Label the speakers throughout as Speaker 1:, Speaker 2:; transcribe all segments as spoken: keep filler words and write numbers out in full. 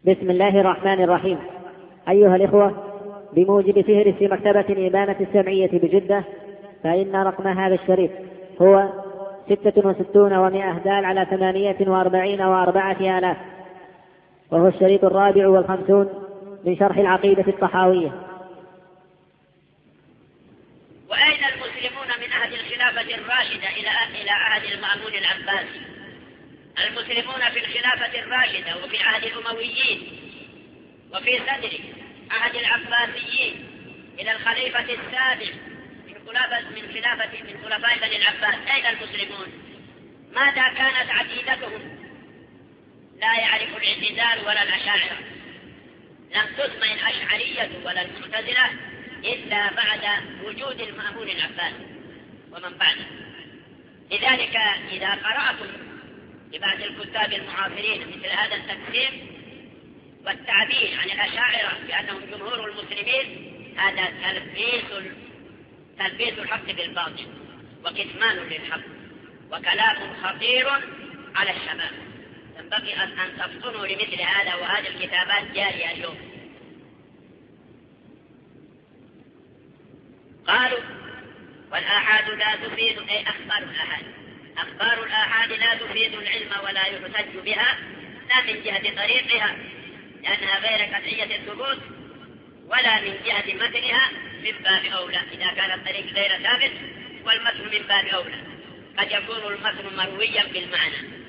Speaker 1: بسم الله الرحمن الرحيم. أيها الإخوة، بموجب فهرس مكتبة الإمامة السمعية بجدة، فإن رقم هذا الشريف هو ستة وستون ومائة دال على ثمانية وأربعين وأربعة آلاف، وهو الشريط الرابع والخمسون من شرح العقيدة الطحاوية.
Speaker 2: وأين المسلمون من عهد الخلافة الراشدة إلى إلى عهد المأمون العباسي؟ المسلمون في الخلافة الراشدة وفي عهد الأمويين وفي صدر عهد العباسيين إلى الخليفة السابق من خلافة من خلافة من خلفاء بني العباس، أين المسلمون؟ ماذا كانت عقيدتهم؟ لا يعرف الاعتزال ولا الأشاعرة، لم تسمى الأشعرية ولا المعتزلة إلا بعد وجود المأمون العباس ومن بعده. لذلك إذا قرأتم لبعض الكتاب المعاصرين مثل هذا التقسيم والتعبير عن الأشاعرة بأنهم جمهور المسلمين، هذا تلبيس تلبيس الحق بالباطل وكتمان للحق وكلام خطير على الشباب. ينبغي أن تفطنوا لمثل هذا، وهذه الكتابات جارية اليوم. قالوا والآحاد لا تفيد، أي أخبار الآحاد أخبار الآحاد لا تفيد العلم ولا يحتج بها، لا من جهة طريقها لأنها غير قطعية الثبوت، ولا من جهة متنها من باب أولى إذا كان الطريق غير ثابت، والمتن من باب أولى، قد يكون المتن مرويا بالمعنى.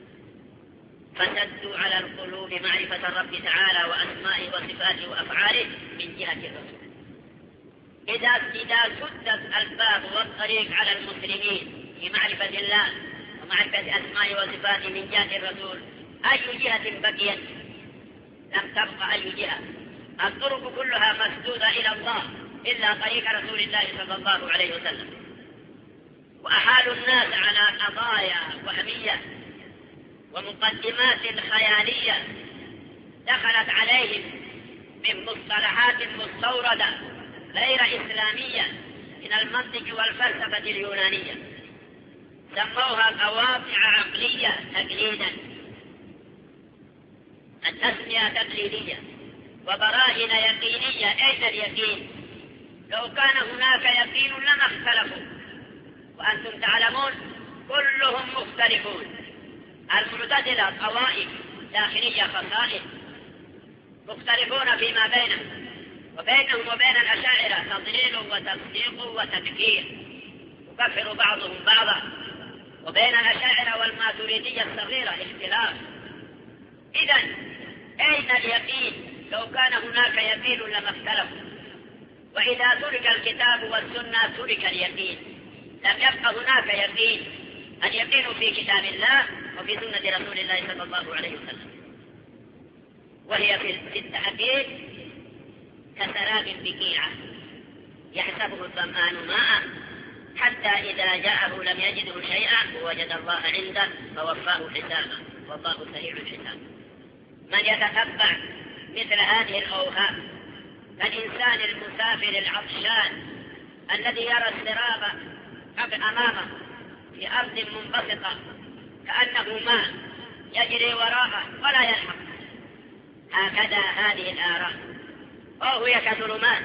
Speaker 2: فسدوا على القلوب معرفة الرب تعالى وأسمائه وصفاته وأفعاله من جهة الرسول. إذا إذا سدت الباب والطريق على المسلمين في معرفة الله ومعرفة أسمائه وصفاته من جهة الرسول، أي جهة بقيت؟ لم تبقى أي جهة. الطرق كلها مسدودة إلى الله إلا طريق رسول الله صلى الله عليه وسلم. وأحالوا الناس على قضايا وهمية ومقدمات خيالية دخلت عليهم من مصطلحات مستوردة غير إسلامية من المنطق والفلسفة اليونانية، سموها قواطع عقلية تقليدا، التسمية تقليدية، وبراهين يقينية. أين اليقين؟ لو كان هناك يقين لما اختلفوا، وأنتم تعلمون كلهم مختلفون. المعتزلة طوائف داخلية خصائص مختلفون فيما بينهم، وبينهم وبين الأشاعرة تضليل وتصديق وتكفير، يكفر بعضهم بعضا. وبين الأشاعرة والماتريدية الصغيرة اختلاف. إذن أين اليقين؟ لو كان هناك يقين لما اختلفوا. وإذا ترك الكتاب والسنة ترك اليقين، لم يبقى هناك يقين. اليقين في كتاب الله وفي سنة رسول الله صلى الله عليه وسلم، وهي في التحقيق كسراب بقيعة يحسبه الظمآن ماء حتى إذا جاءه لم يجده شيئا ووجد الله عنده فوفاه حسابه والله سريع الحساب. من يتتبع مثل هذه الأوهام كالإنسان المسافر العطشان الذي يرى السراب أمامه في أرض منبسطة كأنه ماء يجري وراءه ولا يلحق، هكذا هذه الآراء. أو هي كظلمات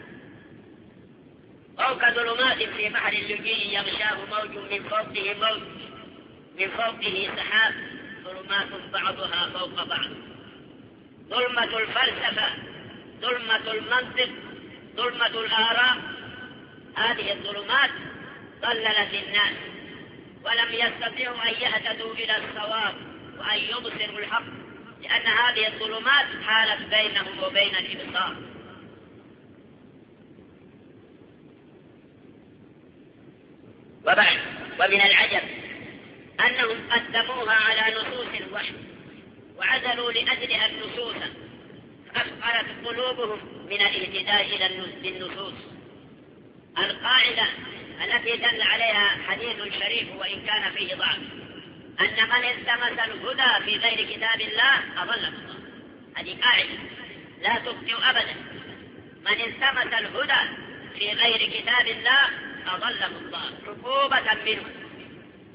Speaker 2: أو كظلمات في بحر اللجي يغشاه موج من فوقه موج من فوقه سحاب، ظلمات بعضها فوق بعض. ظلمة الفلسفة، ظلمة المنطق، ظلمة الآراء، هذه الظلمات ضللت الناس ولم يستطيعوا أن يهتدوا إلى الصواب وأن يبصروا الحق، لأن هذه الظلمات حالت بينهم وبين الإبصار. وبعد ومن العجب أنهم قدموها على نصوص الوحي وعزلوا لأجلها النصوص، فأفقرت قلوبهم من الاهتداء إلى النصوص. القاعدة التي دل عليها حديث شريف وإن كان فيه ضعف، أن من التمس الهدى في غير كتاب الله أضله الله. هذه قاعدة لا تخطئ أبدا. من التمس الهدى في غير كتاب الله أضله الله عقوبة منه،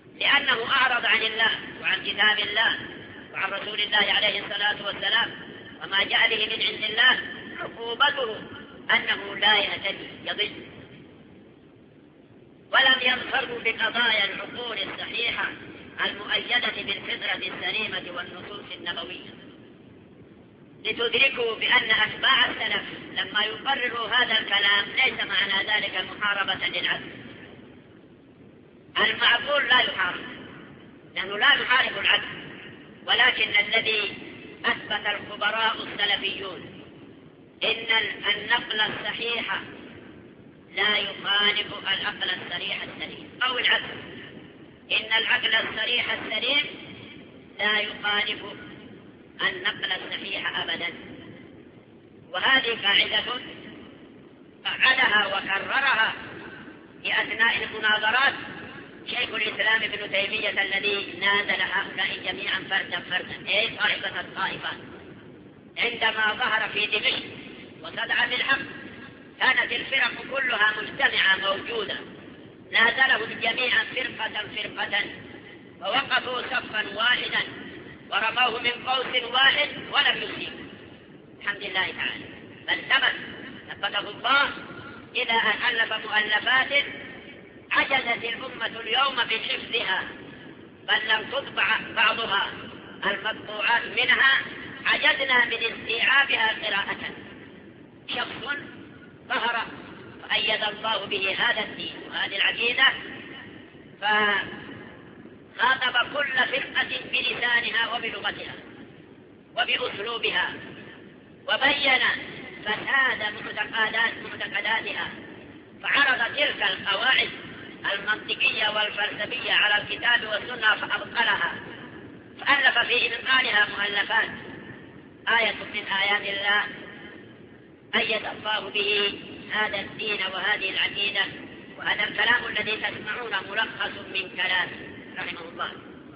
Speaker 2: لأنه أعرض عن الله وعن كتاب الله وعن رسول الله عليه الصلاة والسلام، وما جاء به من عند الله عقوبته أنه لا يهتدي يضل. ولم يظفروا بقضايا العقول الصحيحة المؤيدة بالفطرة السليمة والنصوص النبوية، لتدركوا بأن أتباع السلف لما يقرروا هذا الكلام ليس معنى ذلك محاربة للعدل. المعقول لا يحارب، لأنه لا يحارب العدل، ولكن الذي أثبت الخبراء السلفيون إن النقل الصحيح لا يخالف العقل الصريح السليم أو العدل، إن العقل الصريح السليم لا يخالف النقل الصحيح أبدا. وهذه قاعدة فعلها وكررها في أثناء المناظرات شيخ الإسلام ابن تيمية الذي نازل هؤلاء جميعا فردا فردا، أي طائفة الطائفات، عندما ظهر في دمشق وصدع بالحق كانت الفرق كلها مجتمعة موجودة، نازلهم جميعا فرقة فرقة ووقفوا صفا واحدا ورموه من قوس واحد ولم يصيبوا الحمد لله تعالى، بل ثبت ثبته الله إلى أن ألف مؤلفات عجزت الأمة اليوم بحفظها، بل لم تطبع بعضها المطبوعات منها عجزنا من استيعابها قراءة. شخص ظهر فأيد الله به هذا الدين وهذه العقيدة، فخاطب كل فرقة بلسانها وبلغتها وبأسلوبها، وبين فساد معتقدات معتقداتها، فعرض تلك القواعد المنطقية والفلسفية على الكتاب والسنة فأبطلها، فألف في إبطالها مؤلفات. آية من آيات الله أيد الله به هذا الدين وهذه العقيدة، وهذا الكلام الذي تسمعون ملخص من كلامه رحمه الله.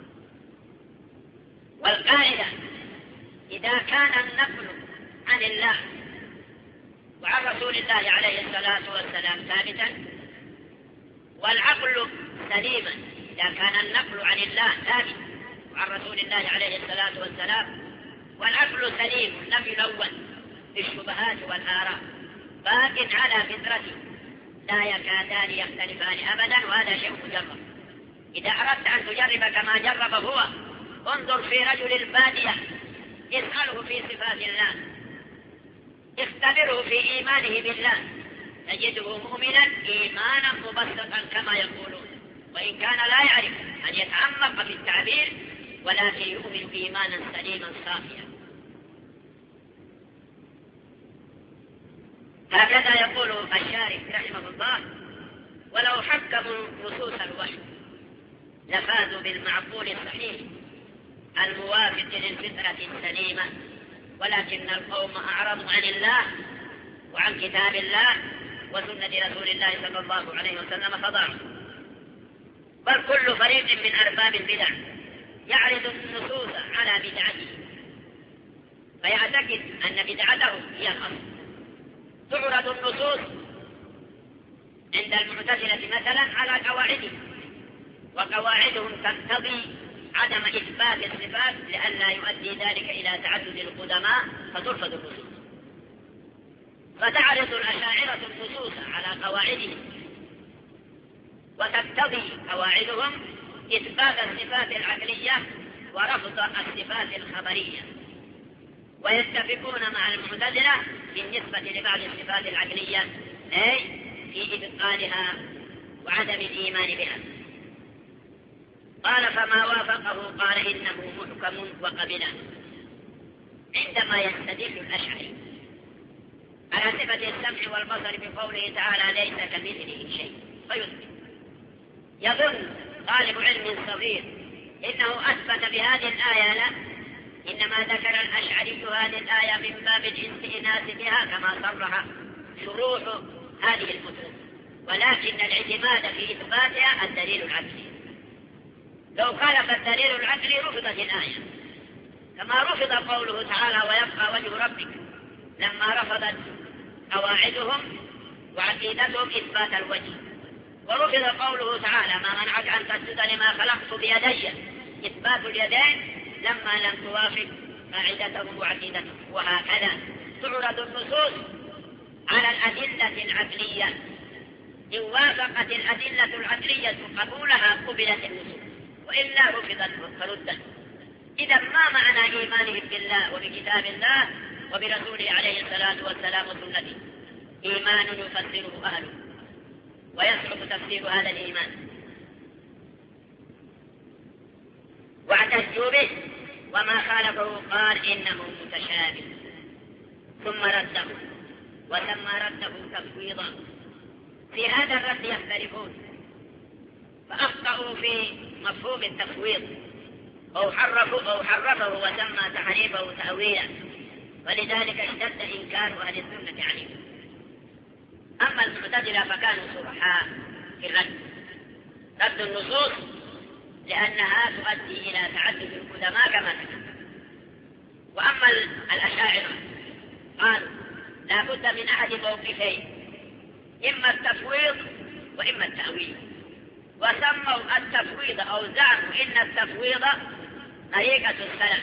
Speaker 2: والقاعدة إذا كان النقل عن الله وعن رسول الله عليه الصلاة والسلام ثابتا والعقل سليما، إذا كان النقل عن الله ثابت وعن رسول الله عليه الصلاة والسلام والعقل سليم لم يلون بالشبهات والآراء باق على فطرته لا يكادان يختلفان أبدا، وهذا شيء مجرب. إذا أردت أن تجرب كما جرب هو انظر في رجل البادية، اسأله في صفات الله، اختبره في إيمانه بالله، تجده مؤمنا إيمانا مبسطا كما يقولون، وإن كان لا يعرف أن يتعمق في التعبير ولكن يؤمن إيمانا سليما صافيا. هكذا يقول الشارح رحمه الله: ولو حكموا نصوص الوحي لفازوا بالمعقول الصحيح الموافق للفطرة السليمة، ولكن القوم أعرضوا عن الله وعن كتاب الله وسنة رسول الله صلى الله عليه وسلم فضاعوا. بل كل فريق من أرباب البدع يعرض النصوص على بدعته فيعتقد أن بدعته هي الأصل. تعرض النصوص عند المعتزلة مثلا على قواعدهم، وقواعدهم تقتضي عدم إثبات الصفات لئلا يؤدي ذلك إلى تعدد القدماء فترفض النصوص. فتعرض الأشاعرة النصوص على قواعدهم وتقتضي قواعدهم إثبات الصفات العقلية ورفض الصفات الخبرية، ويتفقون مع المعتزلة بالنسبة لبعض الصفات العقلية أي في إبطالها وعدم الإيمان بها. قال: فما وافقه قال إنه محكم وقبله. عندما يستدل الأشعري على صفة السمع والبصر بقوله تعالى ليس كمثله شيء فيثبت، يظن طالب علم صغير إنه أثبت بهذه الآية لا، إنما ذكر الأشعري هذه الآية من باب الاستئناس بها كما صرح شروح هذه الكتب، ولكن الاعتماد في إثباتها الدليل العقلي. لو خالف الدليل العقلي رفضت الآية، كما رفض قوله تعالى ويبقى وجه ربك لما رفضت قواعدهم وعقيدتهم إثبات الوجه، ورفض قوله تعالى ما منعك أن تسجد لما خلقت بيدي إثبات اليدين لما لم توافق قاعدته وعقيدته. وهكذا تعرض النصوص على الأدلة العقلية، إن وافقت الأدلة العقلية قبولها قبلت النصوص، وإلا رفضت فردت. إذا ما معنى إيمانهم بالله وبكتاب الله وبرسوله عليه الصلاة والسلام وسنته؟ إيمان يفسره أهله ويصعب تفسير هذا الإيمان. واعتجوا به، وما خالفه قال إنه متشابه، ثم رده وسمى رده تفويضا. في هذا الرد يختلفون، فأخطأوا في مفهوم التفويض، أو حرفوا أو حرفه وسمى تحريفه تأويلا، ولذلك اشتد إنكار أهل السنة عليه. أما المعتزلة فكانوا صرحاء في الرد، رد النصوص لأنها تؤدي إلى تعدد القدماء كما تكلم. وأما الأشاعرة قالوا لا بد من أحد موقفين، إما التفويض وإما التأويل، وسموا التفويض أو زعموا إن التفويض طريقة السلف،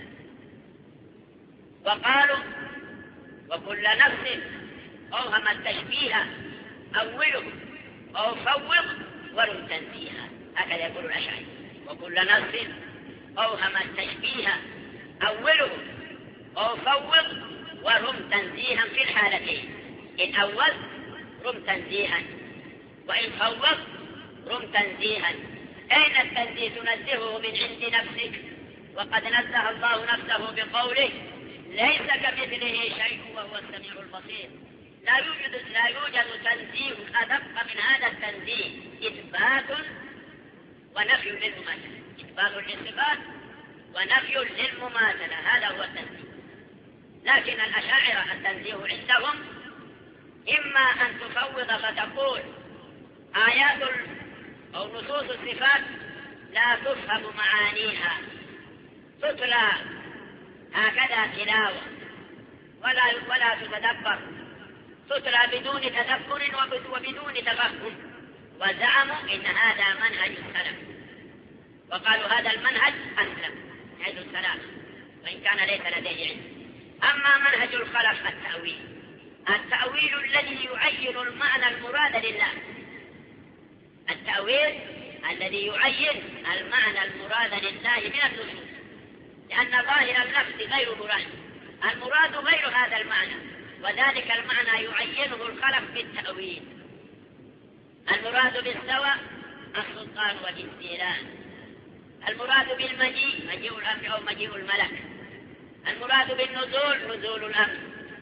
Speaker 2: وقالوا وكل نفس أوهم التشبيه أوله أو فوض ورم تنزيها، هكذا يقول الأشاعرة. وكل نفس أوهم التشبيه أوله أو فوض ورم تنزيها في الحالتين، إن أول رم تنزيها وإن فوض رم تنزيها. أين التنزيه؟ تنزهه من عند نفسك، وقد نزه الله نفسه بقوله ليس كمثله شيء وهو السميع البصير. لا يوجد لا يوجد تنزيه أدق من هذا التنزيه، إثبات ونفي للمماثلة، إثبات للصفات ونفي للمماثلة، هذا هو التنزيه. لكن الأشاعرة التنزيه عندهم إما أن تفوض فتقول آيات أو نصوص الصفات لا تفهم معانيها، تتلى هكذا تلاوة ولا ولا تتدبر، تتلى بدون تدبر وبدون تفهم. وزعموا إن هذا منهج السلف، وقالوا هذا المنهج أسلم منهج السلف، وإن كان ليس لديه علم. أما منهج الخلف التأويل، التأويل الذي يعين المعنى المراد لله، التأويل الذي يعين المعنى المراد لله من النصوص، لأن ظاهر اللفظ غير مراد، المراد غير هذا المعنى، وذلك المعنى يعينه الخلف بالتأويل. المراد بالسوى السلطان والاستيلان، المراد بالمجيء مجيء الأمر أو مجيء الملك، المراد بالنزول نزول الأمر،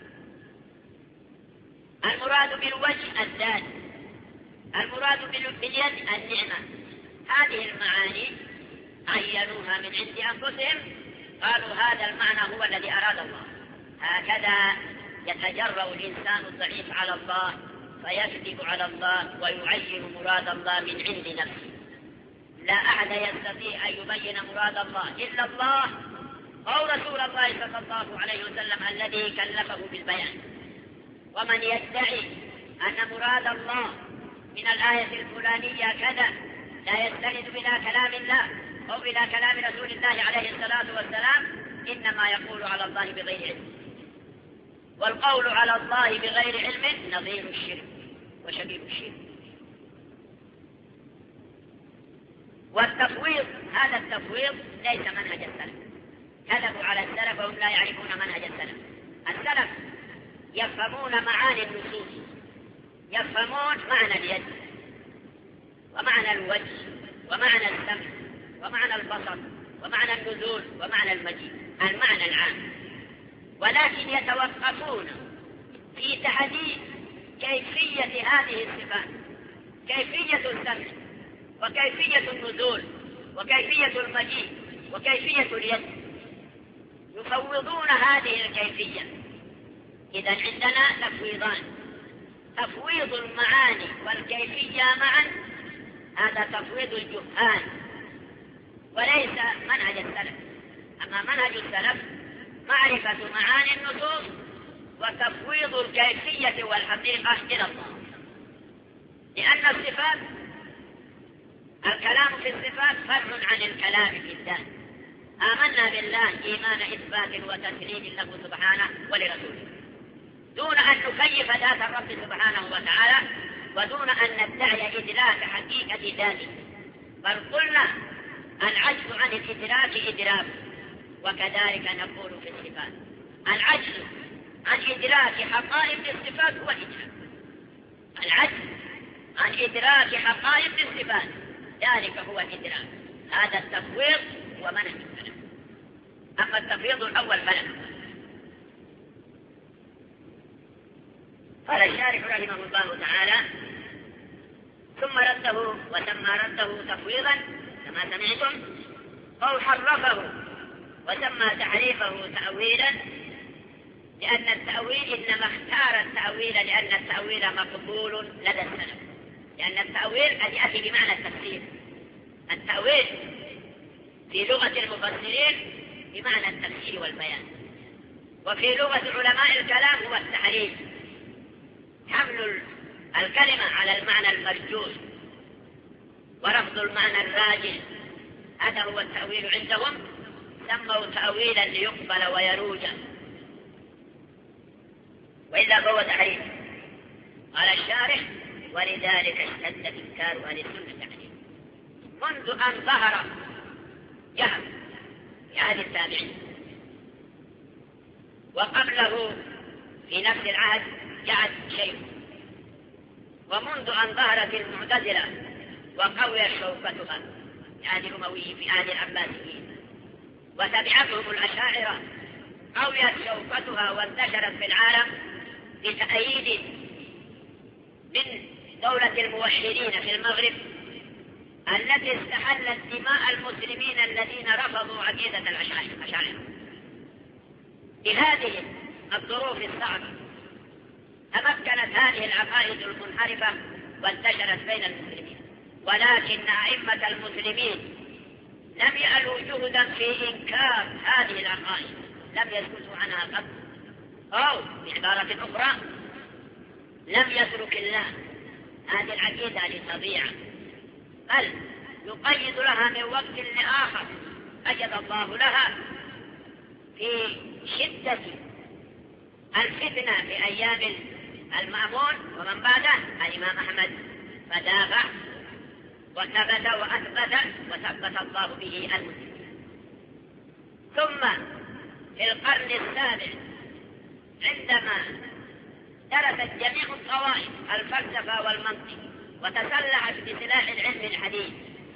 Speaker 2: المراد بالوجه الذات، المراد باليد النعمة. هذه المعاني عينوها من عند أنفسهم، قالوا هذا المعنى هو الذي أراد الله. هكذا يتجرأ الإنسان الضعيف على الله فيكذب على الله ويعين مراد الله من عند نفسه. لا أحد يستطيع أن يبين مراد الله إلا الله أو رسول الله صلى الله عليه وسلم الذي كلفه بالبيان. ومن يدعي أن مراد الله من الآية الفلانية كذا لا يستند إلى كلام الله أو إلى كلام رسول الله عليه الصلاة والسلام، إنما يقول على الله بغير علم، والقول على الله بغير علم نظير الشرك وشبيه الشرك. والتفويض، هذا التفويض ليس منهج السلف، كذبوا على السلف وهم لا يعرفون منهج السلف. السلف يفهمون معاني النصوص، يفهمون معنى اليد ومعنى الوجه ومعنى السمع ومعنى البصر ومعنى النزول ومعنى المجيء، المعنى العام، ولكن يتوقفون في تحديد كيفية هذه الصفات، كيفية السمع وكيفية النزول وكيفية المجيء وكيفية اليد، يفوضون هذه الكيفية. إذا عندنا تفويضان، تفويض المعاني والكيفية معا، هذا تفويض الجهال وليس منهج السلف. أما منهج السلف معرفة معاني النصوص وتفويض الكيفية والحقيقة إلى الله، لأن الصفات، الكلام في الصفات فرع عن الكلام في الذات. آمنا بالله إيمان إثبات وتسليم له سبحانه ولرسوله، دون أن نكيف ذات الرب سبحانه وتعالى، ودون أن ندعي إدراك حقيقة ذاته، بل قلنا العجز عن الإدراك إدراك. وكذلك نقول في الصفات، العجز عن إدراك حقائق الصفات هو الإدراك، العجز عن إدراك حقائق الصفات ذلك هو الإدراك. هذا التفويض هو منهج السلف. أما التفويض الأول فلا. قال الشارح رحمه الله تعالى: ثم رده وسمى رده تفويضا كما سمعتم، أو حرفه وسمى تحريفه تأويلا، لأن التأويل إنما اختار التأويل لأن التأويل مقبول لدى السلف، لأن التأويل قد يأتي بمعنى التفسير. التأويل في لغة المفسرين بمعنى التفسير والبيان، وفي لغة علماء الكلام هو التحريف، حمل الكلمة على المعنى المرجوح ورفض المعنى الراجح. هذا هو التأويل عندهم، سموا تأويلا ليقبل ويروج، وإلا فهو تحريف. قال الشارح: ولذلك اشتد إنكار أهل السنة عليه منذ أن ظهر جهل في عهد التابعين، وقبله في نفس العهد جعد شيء، ومنذ أن ظهرت المعتزلة وقوي شوكتها في عهد الأموي في عهد العباسيين، وتبعتهم الأشاعرة قويت شوكتها وانتشرت في العالم بتأييد من دولة الموحدين في المغرب التي استحلت دماء المسلمين الذين رفضوا عقيدة الأشاعرة. بهذه الظروف الصعبة تمكنت هذه العقائد المنحرفة وانتشرت بين المسلمين، ولكن أئمة المسلمين لم يألوا جهدا في إنكار هذه العقائد، لم يسكتوا عنها قط، أو بعبارة أخرى لم يترك الله هذه العقيدة لتضيع، بل يقيد لها من وقت لآخر أجد الله لها في شدة الفتنة في أيام المأمون ومن بعده الإمام أحمد، فدافع وثبت وأثبت وثبت الله به المسلمين. ثم في القرن السابع عندما درست جميع الطوائف الفلسفة والمنطق وتسلحت بسلاح العلم الحديث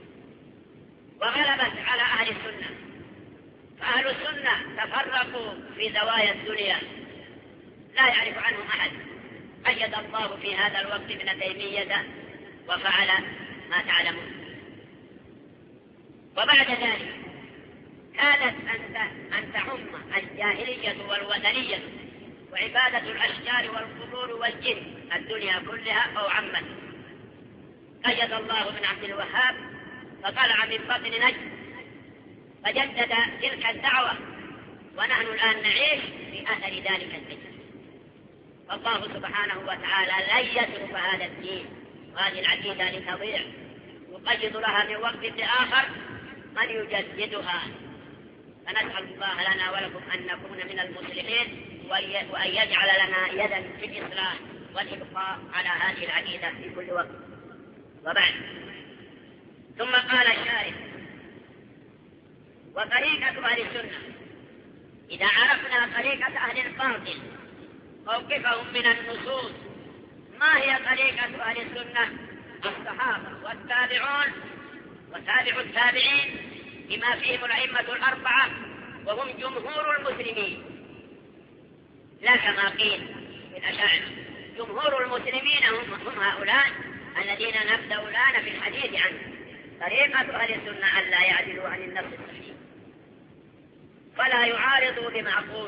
Speaker 2: وغلبت على أهل السنة، فأهل السنة تفرقوا في زوايا الدنيا لا يعرف عنهم أحد. أجد الله في هذا الوقت ابن تيمية وفعل ما تعلمون. وبعد ذلك كانت أن تعم الجاهلية والوثنية وعبادة الأشجار والقبور والجن الدنيا كلها أو عمت. أجد الله من عبد الوهاب فطلع من بطن نجد فجدد تلك الدعوة، ونحن الآن نعيش في أثر ذلك الدين. فالله سبحانه وتعالى لن يترك هذا الدين وهذه العقيدة لتضيع، يقيد لها من وقت لآخر من يجددها. فنسأل الله لنا ولكم أن نكون من المصلحين، وأن يجعل لنا يدا في الإصلاح والإبقاء على هذه العقيدة في كل وقت. وبعد، ثم قال الشارح: وطريقة أهل السنة، إذا عرفنا طريقة أهل الباطل موقفهم من النصوص، ما هي طريقة أهل السنة؟ الصحابة والتابعون وتابع التابعين بما فيهم الأئمة الأربعة وهم جمهور المسلمين، لا كما قيل في الأشاعرة. جمهور المسلمين هم, هم هؤلاء الذين نبدأ الآن في الحديث عنه. طريقة أهل السنة أن لا يعدلوا عن النص الصحيح، فلا يعارضوا بمعقول.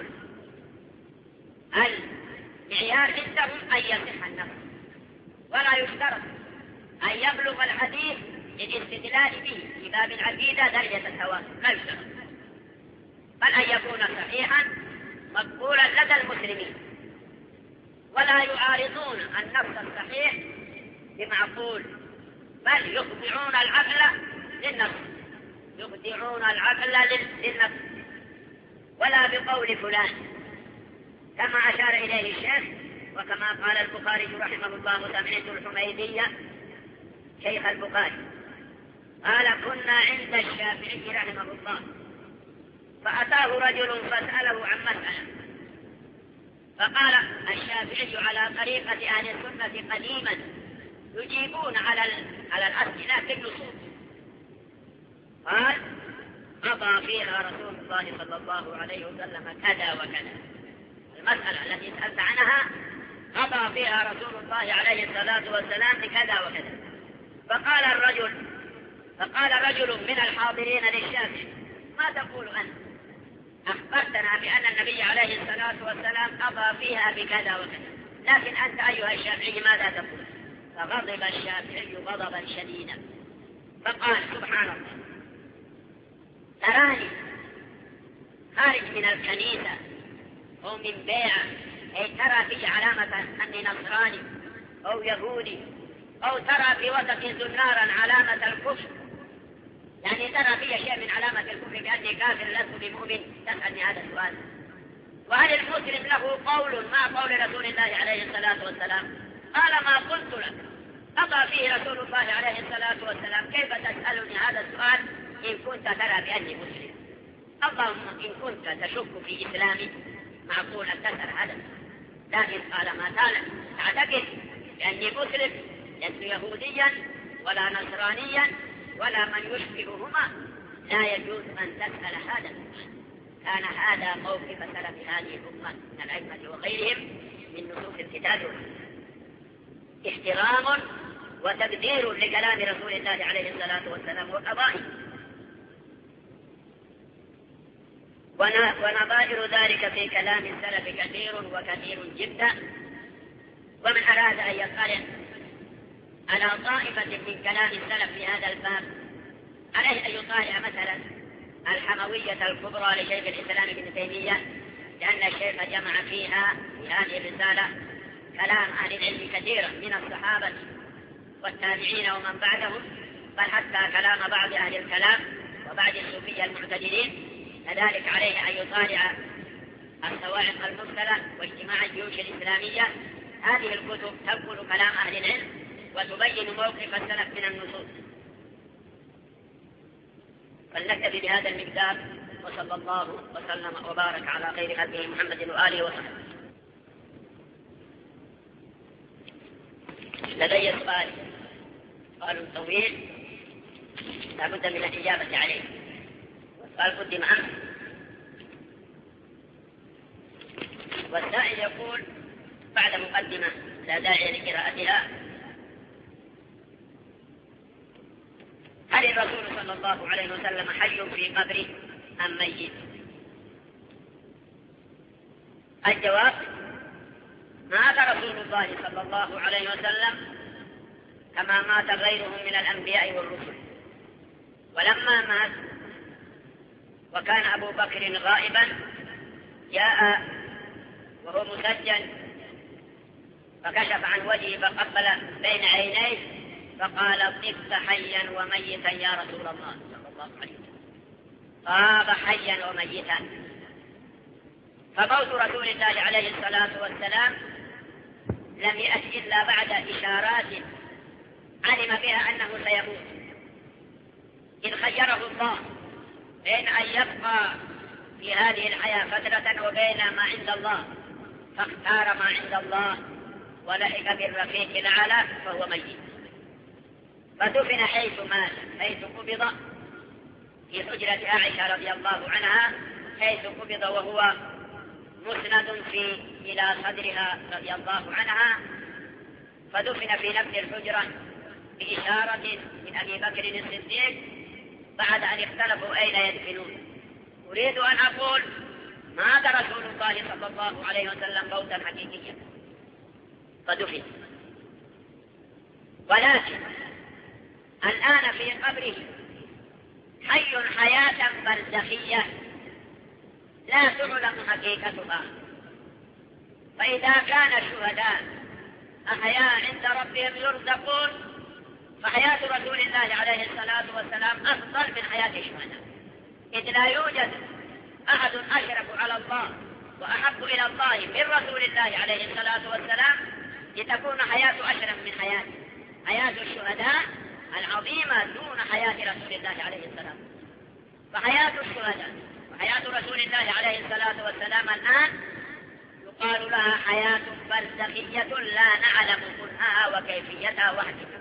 Speaker 2: المعيار عندهم أن يصح النص، ولا يشترط أن يبلغ الحديث للاستدلال به في باب العقيدة درجة التواتر، لا يشترط، بل أن يكون صحيحا مقبولا لدى المسلمين، ولا يعارضون النص الصحيح بمعقول، بل يخضعون العقل للنص. يخدعون العقل للنفس ولا بقول فلان، كما أشار إليه الشيخ وكما قال البخاري رحمه الله: سمعت الحميدية شيخ البخاري قال: كنا عند الشافعي رحمه الله فأتاه رجل فسأله عن مسألة، فقال الشافعي على طريقة أهل السنة قديما يجيبون على على الأسئلة بالنصوص. قال: قضى فيها رسول الله صلى الله عليه وسلم كذا وكذا. المسألة التي سألت عنها قضى فيها رسول الله عليه الصلاة والسلام بكذا وكذا. فقال الرجل فقال رجل من الحاضرين للشافعي: ما تقول أنت؟ أخبرتنا بأن النبي عليه الصلاة والسلام قضى فيها بكذا وكذا، لكن أنت أيها الشافعي ماذا تقول؟ فغضب الشافعي غضبا شديدا فقال: سبحان الله، تراني خارج من الكنيسة أو من بيعة، أي ترى في علامة أني نصراني أو يهودي، أو ترى في وسط زنارا علامة الكفر، يعني ترى في شيء من علامة الكفر بأني كافر لست بمؤمن، تسألني هذا السؤال؟ وهل المسلم له قول ما قول رسول الله عليه الصلاة والسلام؟ قال: ما قلت لك، قضى فيه رسول الله عليه الصلاة والسلام، كيف تسألني هذا السؤال إن كنت ترى بأني مسلم؟ اللهم إن كنت تشك في إسلامي معقول أن تسأل هذا، لكن قال: ما تعتقد بأني مسلم لست يهوديا ولا نصرانيا ولا من يشبههما، لا يجوز أن تسأل هذا. كان هذا موقف سلف هذه الأمة من الأئمة وغيرهم من نصوص الكتاب، احترام وتقدير لكلام رسول الله عليه الصلاة والسلام وقضائه. ونظائر ذلك في كلام السلف كثير وكثير جدا، ومن أراد أن يطلع على طائفة من كلام السلف في هذا الباب عليه أن يطالع مثلا الحموية الكبرى لشيخ الإسلام ابن تيمية، لأن الشيخ جمع فيها في هذه الرسالة كلام أهل العلم كثيرا من الصحابة والتابعين ومن بعدهم، بل حتى كلام بعض أهل الكلام وبعض الصوفية المعتدلين. كذلك عليه أن يطالع الصواعق المرسلة واجتماع الجيوش الإسلامية. هذه الكتب تنقل كلام أهل العلم وتبين موقف السلف من النصوص. فلنكتفي بهذا المقدار، وصلى الله وسلم وبارك على خير خلقه محمد وآله وصحبه. لدي سؤال سؤال طويل لا بد من الإجابة عليه، والسؤال قدم أمس، والسائل يقول بعد مقدمة لا داعي لقراءتها: هل الرسول صلى الله عليه وسلم حي في قبره أم ميت؟ الجواب: مات رسول الله صلى الله عليه وسلم كما مات غيره من الأنبياء والرسل، ولما مات وكان أبو بكر غائبا جاء وهو مسجل فكشف عن وجهه فقبل بين عينيه فقال: طفت حيا وميتا يا رسول الله صلى الله عليه وسلم. طاب حيا وميتا. فموت رسول الله عليه الصلاة والسلام لم يأت إلا بعد إشارات علم بها أنه سيموت، إذ خيره الله بين أن يبقى في هذه الحياة فترة وبين ما عند الله، فاختار ما عند الله ولحق بالرفيق الأعلى فهو ميت. فدفن حيث مات، حيث قبض في حجرة عائشة رضي الله عنها، حيث قبض وهو مسند في إلى صدرها رضي الله عنها، فدفن في نفس الحجرة بإشارة من أبي بكر الصديق بعد أن اختلفوا أين يدفنون. أريد أن أقول: مات رسول الله صلى الله عليه وسلم موتا حقيقيا فدفن، ولكن الآن في قبره حي حياة برزخية لا تعلم حقيقتها. فإذا كان الشهداء أحياء عند ربهم يرزقون، فحياة رسول الله عليه الصلاة والسلام أفضل من حياة الشهداء، إذ لا يوجد أحد أشرف على الله وأحب إلى الله من رسول الله عليه الصلاة والسلام لتكون حياة أشرف من حياته. حياة الشهداء العظيمة دون حياة رسول الله عليه السلام. فحياة الشهداء وحياة رسول الله عليه الصلاة والسلام الآن يقال لها حياة برزخية لا نعلم كنهاها وكيفيتها وحدها.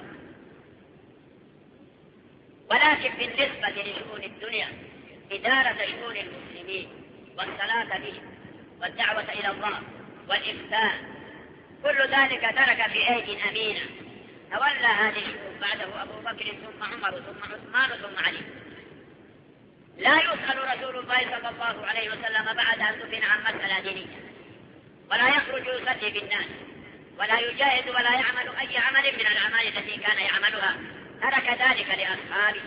Speaker 2: ولكن بالنسبة لشؤون الدنيا، إدارة شؤون المسلمين والصلاة بهم والدعوة إلى الله والإفتاء، كل ذلك ترك في أيدي أمينة تولى هذه الشؤون بعده أبو بكر ثم عمر ثم عثمان ثم علي. لا يسأل رسول الله صلى الله عليه وسلم بعد أن دفن عن مسألة دينية، ولا يخرج يصلي بالناس، ولا يجاهد ولا يعمل أي عمل من الأعمال التي كان يعملها، ترك ذلك لأصحابه.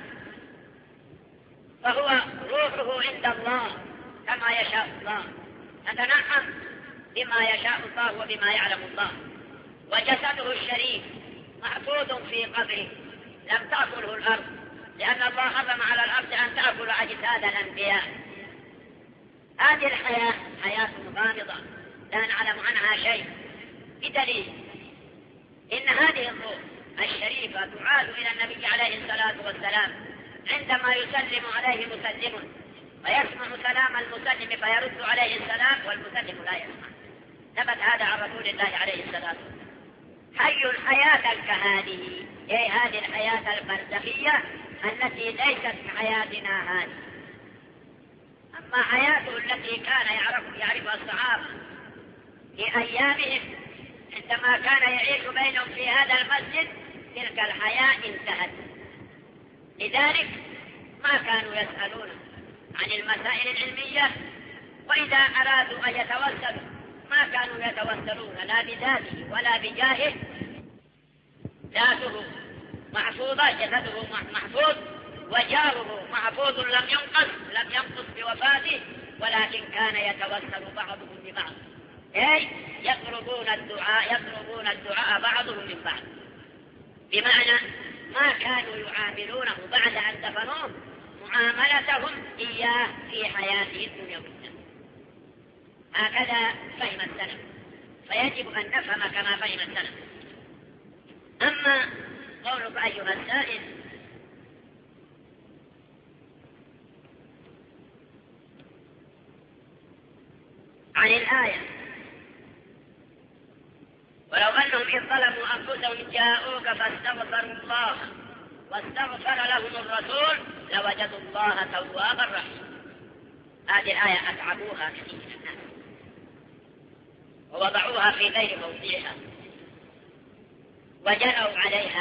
Speaker 2: فهو روحه عند الله كما يشاء الله، يتنعم بما يشاء الله وبما يعلم الله. وجسده الشريف محفوظ في قبره لم تأكله الأرض، لأن الله حرم على الأرض أن تأكل أجساد الأنبياء. هذه الحياة حياة غامضة لا نعلم عنها شيء، بدليل إن هذه الروح الشريفة تعاد إلى النبي عليه الصلاة والسلام عندما يسلم عليه مسلم، ويسمع سلام المسلم فيرد عليه السلام والمسلم لا يسمع. ثبت هذا عن رسول الله عليه الصلاة والسلام. حي الحياة كهذه، أي هذه الحياة البرزخية التي ليست كحياتنا هذه. أما حياته التي كان يعرف يعرفها الصحابة في أيامهم عندما كان يعيش بينهم في هذا المسجد، تلك الحياة انتهت. لذلك ما كانوا يسألون عن المسائل العلمية، وإذا أرادوا أن يتوسلوا ما كانوا يتوسلون لا بذاته ولا بجاهه. ذاته محفوظة، جسده محفوظ، وجاره محفوظ لم ينقص لم ينقص بوفاته، ولكن كان يتوسل بعضهم ببعض، أي يقربون الدعاء يقربون الدعاء بعضهم من بعض، بمعنى ما كانوا يعاملونه بعد أن دفنوه معاملتهم إياه في حياته الدنيوية. هكذا فهم السلف، فيجب أن نفهم كما فهم السلف. أما قولك أيها السائل عن الآية ولو أنهم إذ ظلموا أنفسهم جاءوك فاستغفروا الله واستغفر لهم الرسول لوجدوا الله توابا رحيما. هذه الآية أتعبوها كثير من الناس ووضعوها في غير موضعها وجروا عليها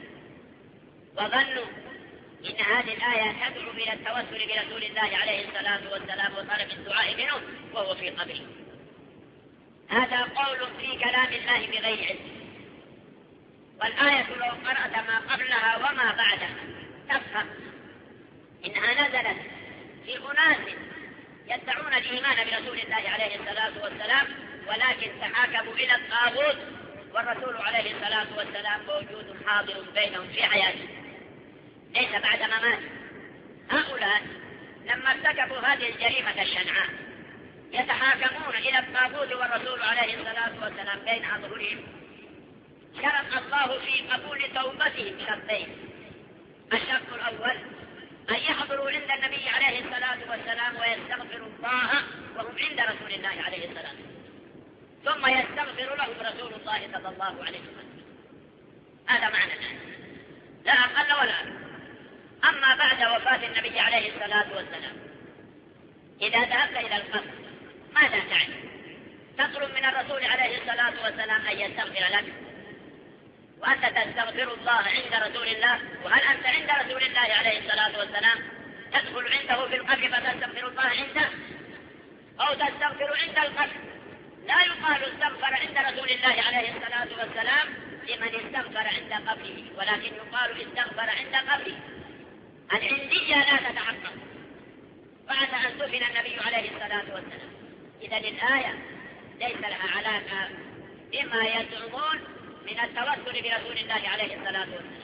Speaker 2: وظنوا إن هذه الآية تدعو إلى التوسل برسول الله عليه الصلاة والسلام وطلب الدعاء منه وهو في قبره. هذا قول في كلام الله بغير علم، والآية لو قرأت ما قبلها وما بعدها تفهم إنها نزلت في أناس يدعون الإيمان برسول الله عليه الصلاة والسلام، ولكن تحاكموا إلى الطاغوت، والرسول عليه الصلاة والسلام موجود حاضر بينهم في حياته ليس بعد ممات. هؤلاء لما ارتكبوا هذه الجريمة الشنعاء يتحاكمون إلى الطاغوت والرسول عليه الصلاة والسلام بين أظهرهم. شرط الله في قبول توبتهم شرطين: الشرط الأول أن يحضروا عند النبي عليه الصلاة والسلام ويستغفروا الله وهم عند رسول الله عليه الصلاة والسلام، ثم يستغفر لهم رسول الله صلى الله عليه وسلم. هذا معنى الآية، لا أقل ولا أقل. أما بعد وفاة النبي عليه الصلاة والسلام إذا ذهبت إلى القبر ماذا تعني؟ تطلب من الرسول عليه الصلاة والسلام أن يستغفر لك، وأنت تستغفر الله عند رسول الله، وهل أنت عند رسول الله عليه الصلاة والسلام تدخل عنده في القبر فتستغفر الله عنده، أو تستغفر عند القبر؟ لا يقال استغفر عند رسول الله عليه الصلاة والسلام لمن استغفر عند قبره، ولكن يقال استغفر عند قبره. العندية لا تتحقق بعد أن دفن النبي عليه الصلاة والسلام. إذا الآية ليس لها علاقة بما يزعمون من التوسل برسول الله عليه الصلاة والسلام،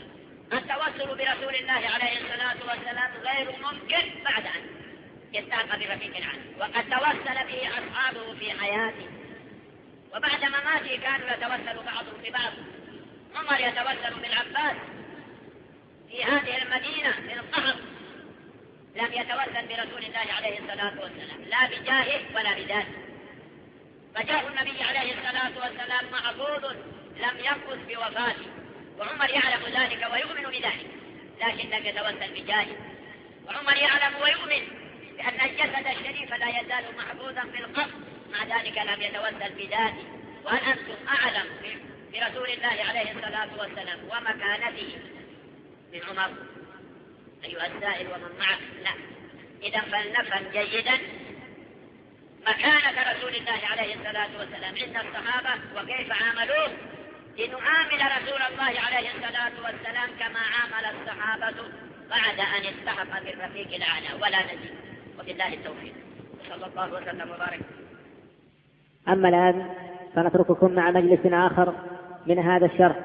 Speaker 2: التوسل برسول الله عليه الصلاة والسلام غير ممكن بعد أن يستحق برفيق العالم، وقد توسل به أصحابه في حياته، وبعد مماته كانوا يتوسل بعضهم ببعض. عمر يتوسل بالعباس في هذه المدينة في القهر، لم يتوسل برسول الله عليه الصلاة والسلام لا بجاهه ولا بذاته، فجاء النبي عليه الصلاة والسلام محظوظ لم ينقص بوفاته، وعمر يعلم ذلك ويؤمن بذلك، لكن لم يتوسل بجاهه. وعمر يعلم ويؤمن بأن الجسد الشريف لا يزال محفوظا في القبر، مع ذلك لم يتوسل بذاته. وهل أنتم أعلم برسول الله عليه الصلاة والسلام ومكانته من عمر أيها السائل ومن معك؟ لا. إذا فلنفهم جيدا مكانة رسول الله عليه الصلاة والسلام عند الصحابة وكيف عاملوه، لنعامل رسول الله عليه الصلاة والسلام كما عامل الصحابة بعد أن التحق بالرفيق الأعلى ولا نزيد. وبالله التوفيق، صلى الله وسلم وبارك.
Speaker 1: أما الآن فنترككم مع مجلس آخر من هذا الشرح.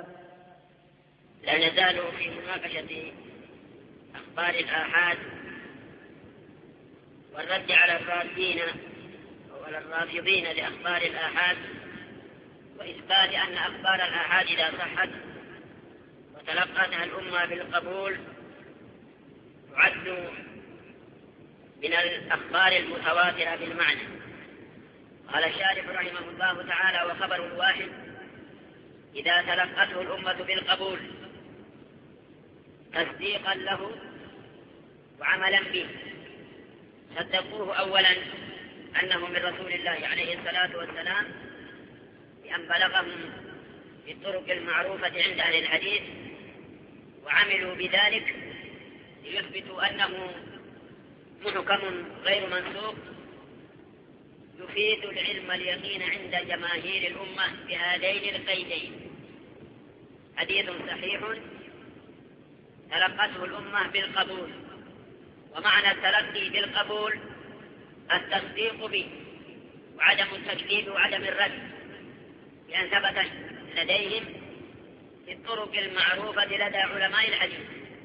Speaker 2: لا نزال في مناقشة أخبار الآحاد والرد على الرافضين وعلى الرافضين لأخبار الآحاد، وإثبات أن أخبار الآحاد إذا صحت وتلقتها الأمة بالقبول تعد من الأخبار المتواترة بالمعنى. قال الشارح رحمه الله تعالى: وخبر الواحد إذا تلقته الأمة بالقبول تصديقا له وعملا به، صدقوه أولا أنه من رسول الله عليه الصلاة والسلام بأن بلغهم بالطرق المعروفة عند أهل الحديث، وعملوا بذلك ليثبتوا أنه محكم غير منسوخ يفيد العلم اليقين عند جماهير الأمة بهذين القيدين: حديث صحيح تلقته الأمة بالقبول، ومعنى التلقي بالقبول التصديق به وعدم التكذيب وعدم الرد، لأن ثبت لديهم في الطرق المعروفة لدى علماء الحديث،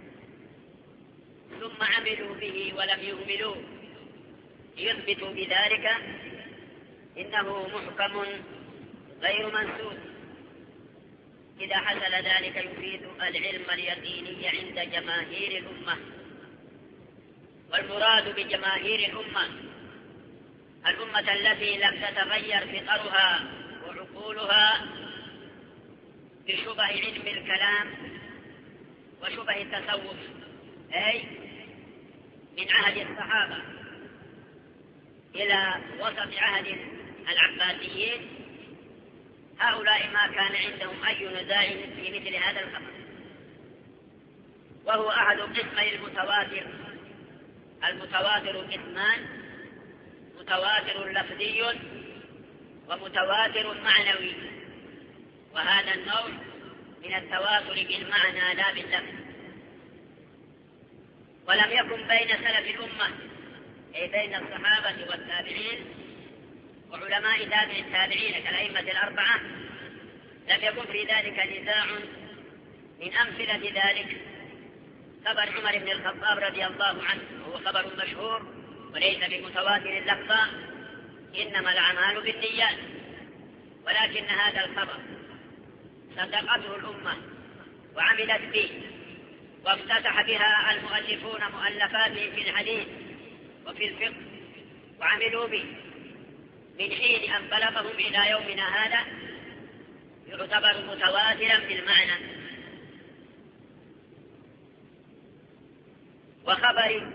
Speaker 2: ثم عملوا به ولم يهملوه ليثبتوا بذلك إنه محكم غير منسوخ. إذا حصل ذلك يفيد العلم اليقيني عند جماهير الأمة. والمراد بجماهير الأمة الأمة التي لم تتغير فطرها وعقولها بشبه علم الكلام وشبه التصوف، أي من عهد الصحابة إلى وسط عهد العباسيين، هؤلاء ما كان عندهم أي نزاع في مثل هذا الخبر. وهو أحد قسمي المتواتر. المتواتر قسمان: متواتر لفظي ومتواتر معنوي، وهذا النوع من التواتر بالمعنى لا باللفظ. ولم يكن بين سلف الأمة أي بين الصحابة والتابعين وعلماء تابع التابعين كالأئمة الأربعة لم يكن في ذلك نزاع. من أمثلة ذلك خبر عمر بن الخطاب رضي الله عنه، وهو خبر مشهور وليس بمتواتر اللفظ: إنما الأعمال بالنيات. ولكن هذا الخبر صدقته الأمة وعملت به، وافتتح بها المؤلفون مؤلفاتهم في الحديث وفي الفقه وعملوا به من حين أن بلغهم إلى يومنا هذا، يعتبر متواترا بالمعنى. وخبر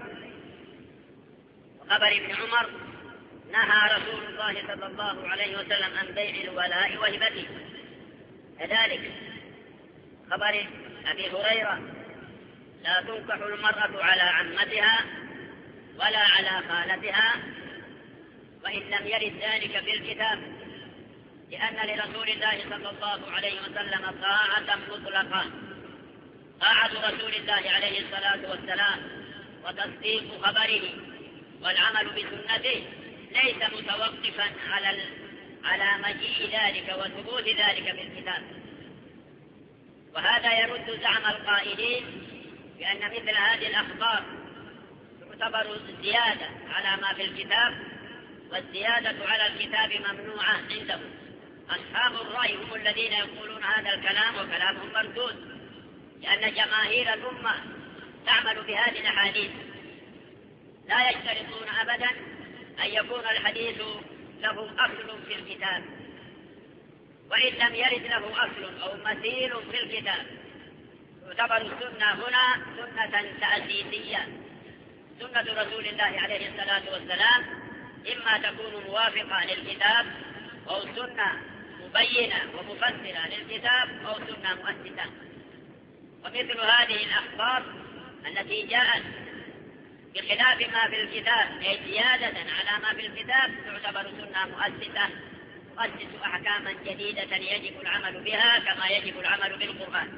Speaker 2: وخبر ابن عمر نهى رسول الله صلى الله عليه وسلم عن بيع الولاء وهبته. كذلك خبر أبي هريرة: لا تنكح المرأة على عمتها ولا على خالتها وإن لم يرد ذلك في الكتاب، لأن لرسول الله صلى الله عليه وسلم طاعة مطلقة. طاعة رسول الله عليه الصلاة والسلام وتصديق خبره والعمل بسنته ليس متوقفا على على مجيء ذلك وثبوت ذلك في الكتاب، وهذا يرد زعم القائلين بأن مثل هذه الأخبار تعتبر زيادة على ما في الكتاب، والزيادة على الكتاب ممنوعة عندهم. أصحاب الرأي هم الذين يقولون هذا الكلام وكلامهم مردود، لأن جماهير الأمة تعمل بهذه الأحاديث، لا يشترطون أبدا أن يكون الحديث له أصل في الكتاب، وإن لم يرد له أصل أو مثيل في الكتاب تعتبر السنة هنا سنة تأسيسية، سنة رسول الله عليه الصلاة والسلام إما تكون موافقة للكتاب أو سنة مبينة ومفسرة للكتاب أو سنة مؤسسة. ومثل هذه الأخبار التي جاءت بخلاف ما في الكتاب زيادة على ما في الكتاب تعتبر سنة مؤسسة، تؤسس أحكاما جديدة يجب العمل بها كما يجب العمل بالقرآن.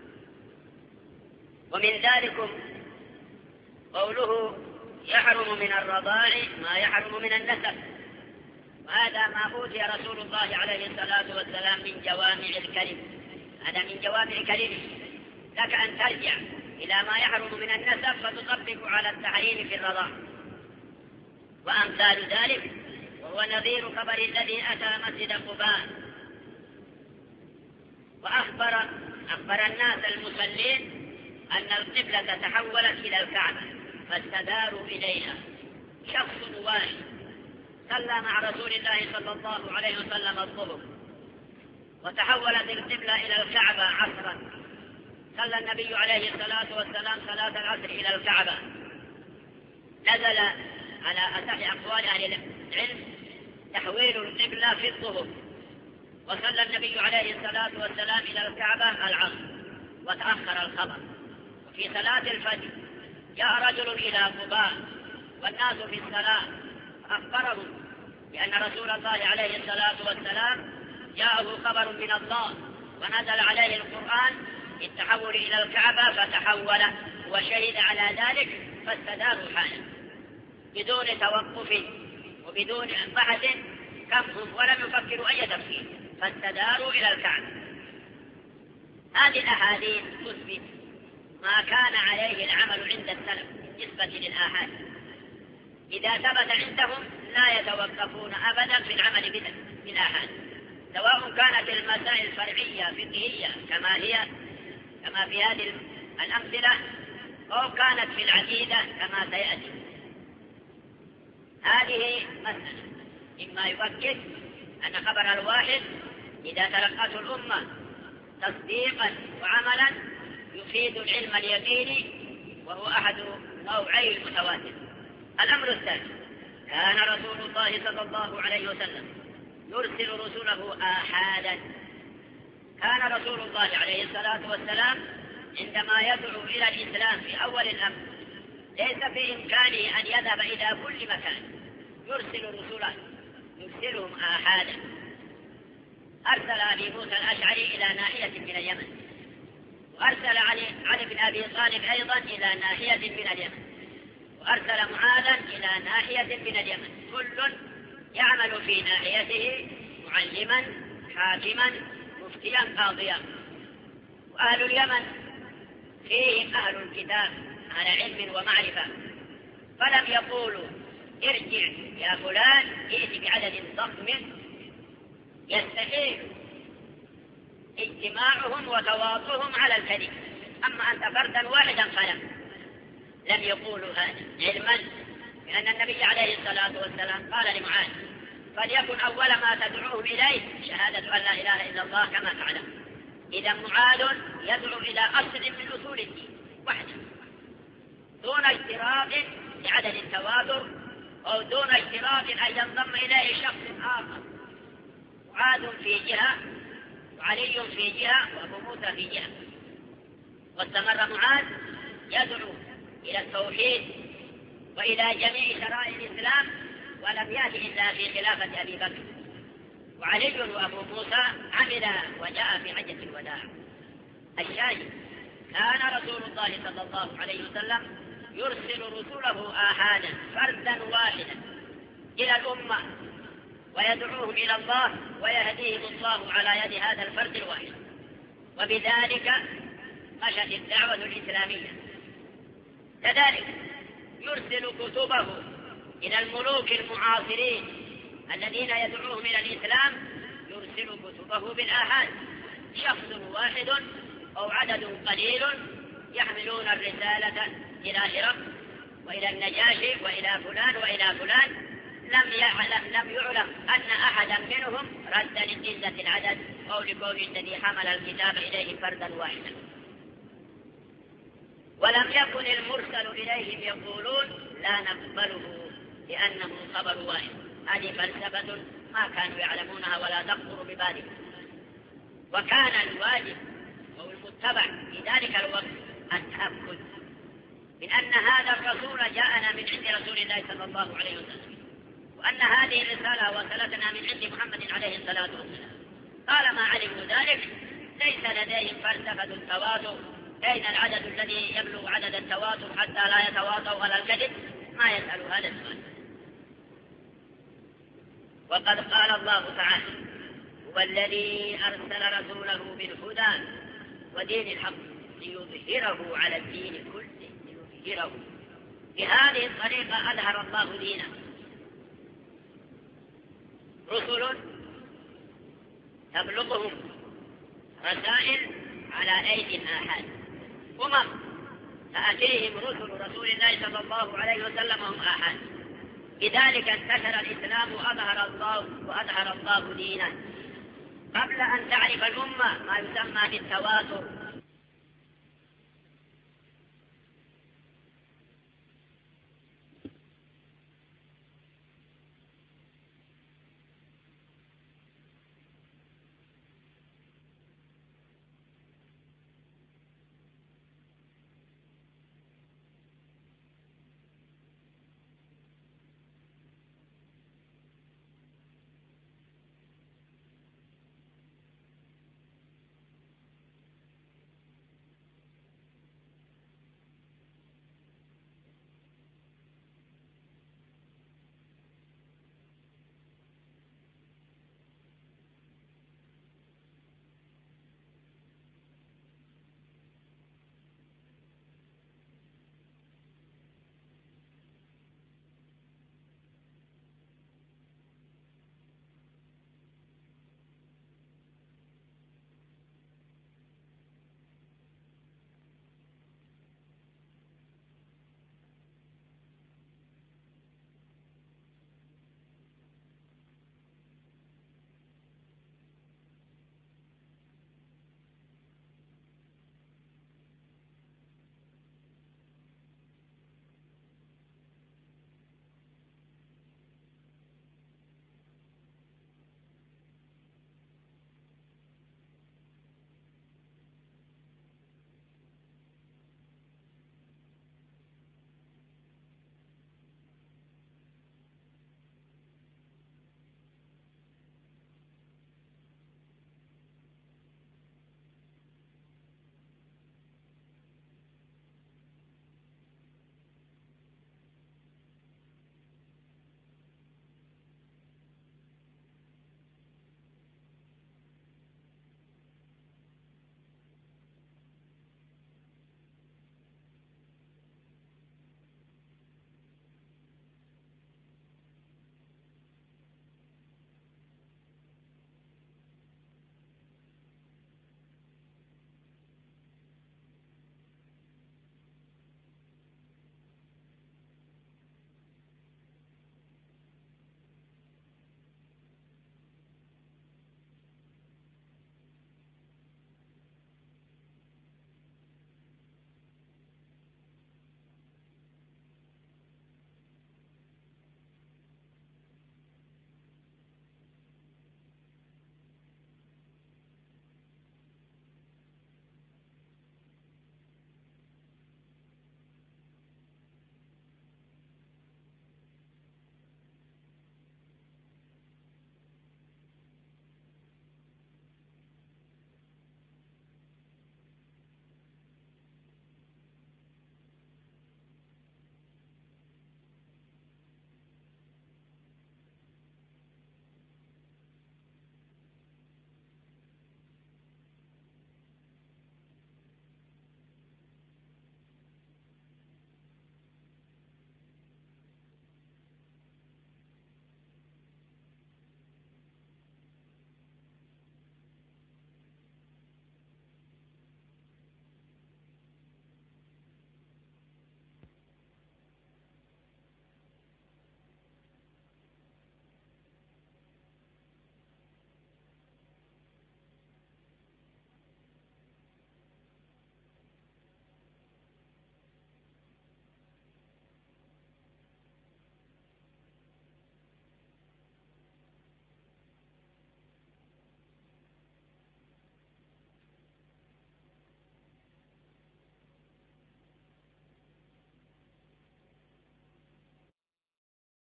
Speaker 2: ومن ذلك قوله يحرم من الرضاع ما يحرم من النسب، وهذا ما أوتي رسول الله عليه الصلاة والسلام من جوامع الكلم، هذا من جوامع كلمه، لك أن ترجع إلى ما يحرم من النسب فتطبق على التحريم في الرضاع. وأمثال ذلك وهو نظير خبر الذي أتى مسجد قباء وأخبر أخبر الناس المصلين أن القبلة تحولت إلى الكعبة فاستداروا إليها. شخص واحد صلى مع رسول الله صلى الله عليه وسلم الظهر وتحولت القبلة إلى الكعبة عصرا، صلى النبي عليه الصلاة والسلام صلاة العصر إلى الكعبة، نزل على أصح أقوال أهل العلم تحويل القبلة في الظهر، وصلى النبي عليه الصلاة والسلام إلى الكعبة العصر وتأخر الخبر. وفي صلاة الفجر جاء رجل إلى قباء والناس في الصلاة أخبرهم بأن رسول الله عليه الصلاة والسلام جاءه خبر من الله ونزل عليه القرآن التحول إلى الكعبة فتحول وشهد على ذلك فاستداروا حاله بدون توقف وبدون بحث كفهم ولم يفكروا أي تفكير، فاستداروا إلى الكعبة. هذه الأحاديث تثبت ما كان عليه العمل عند السلف بالنسبة للآحاد، إذا ثبت عندهم لا يتوقفون أبدا في العمل بالآحاد، سواء كانت المسائل فرعية فقهية كما هي كما في هذه الأمثلة أو كانت في العقيدة كما سيأتي. هذه مسألة إما يؤكد أن خبر الواحد إذا تلقته الأمة تصديقا وعملا يفيد العلم اليقيني وهو أحد نوعي المتواتر. الأمر الثاني كان رسول الله صلى الله عليه وسلم يرسل رسله آحادا. كان رسول الله عليه الصلاة والسلام عندما يدعو إلى الإسلام في أول الأمر ليس في إمكانه أن يذهب إلى كل مكان، يرسل رسله يرسلهم آحادا. أرسل أبي موسى الأشعري إلى ناحية من اليمن، وأرسل علي, علي بن أبي طالب أيضا إلى ناحية من اليمن، وأرسل معاذا إلى ناحية من اليمن، كل يعمل في ناحيته معلما حاكما مفتيا قاضيا. وأهل اليمن فيهم أهل الكتاب على علم ومعرفة، فلم يقولوا ارجع يا فلان ائت بعدد ضخم يستحيل اجتماعهم وتواطؤهم على الكذب، أما أنت فردا واحدا فلم لم يقولوا هذا، علما بأن النبي عليه الصلاة والسلام قال لمعاذ فليكن أول ما تدعوهم إليه شهادة أن لا إله إلا الله كما تعلم. إذا معاذ يدعو إلى أصل من أصول الدين وحده دون اشتراط لعدد التواتر أو دون اشتراط أن ينضم إليه شخص آخر. معاذ في جهة وعلي في جهة وأبو موسى في جهة، واستمر معاذ يدعو إلى التوحيد وإلى جميع شرائع الإسلام ولم يأتي إلا في خلافة أبي بكر. وعلي وأبو موسى عمل وجاء في حجة الوداع. الشاهد كان رسول الله صلى الله عليه وسلم يرسل رسله آحادا فردا واحدا إلى الأمة ويدعوهم إلى الله ويهديهم الله على يد هذا الفرد الواحد. وبذلك مشت الدعوة الإسلامية. كذلك يرسل كتبه إلى الملوك المعاصرين الذين يدعوهم إلى الإسلام، يرسل كتبه بالآحاد، شخص واحد أو عدد قليل يحملون الرسالة إلى هرقل وإلى النجاشي وإلى فلان وإلى فلان. لم يعلم لم يعلم أن أحدا منهم رد لقلة العدد أو لكون الذي حمل الكتاب إليه فردا واحدا. ولم يكن المرسل إليهم يقولون لا نقبله لأنه خبر واحد. هذه فلسفة ما كانوا يعلمونها ولا تخطر ببالهم. وكان الواجب أو المتبع في ذلك الوقت التأكد من أن هذا الرسول جاءنا من عند رسول الله صلى الله عليه وسلم، وأن هذه الرسالة وصلتنا من عند محمد عليه الصلاة والسلام. طالما علموا ذلك ليس لديهم فلسفة التواتر، أين العدد الذي يبلغ عدد التواتر حتى لا يتواطوا على الكذب، ما يسأل هذا السؤال. وقد قال الله تعالى: هو الذي أرسل رسوله بالهدى ودين الحق ليظهره على الدين كله، ليظهره. بهذه الطريقة أظهر الله دينه. رسل تبلغهم رسائل على أيدي الآحاد، أمم تأتيهم رسل رسول الله صلى الله عليه وسلم هم آحاد. لذلك انتشر الإسلام وأظهر الله وأظهر الله دينه. قبل أن تعرف الأمة ما يسمى بالتواتر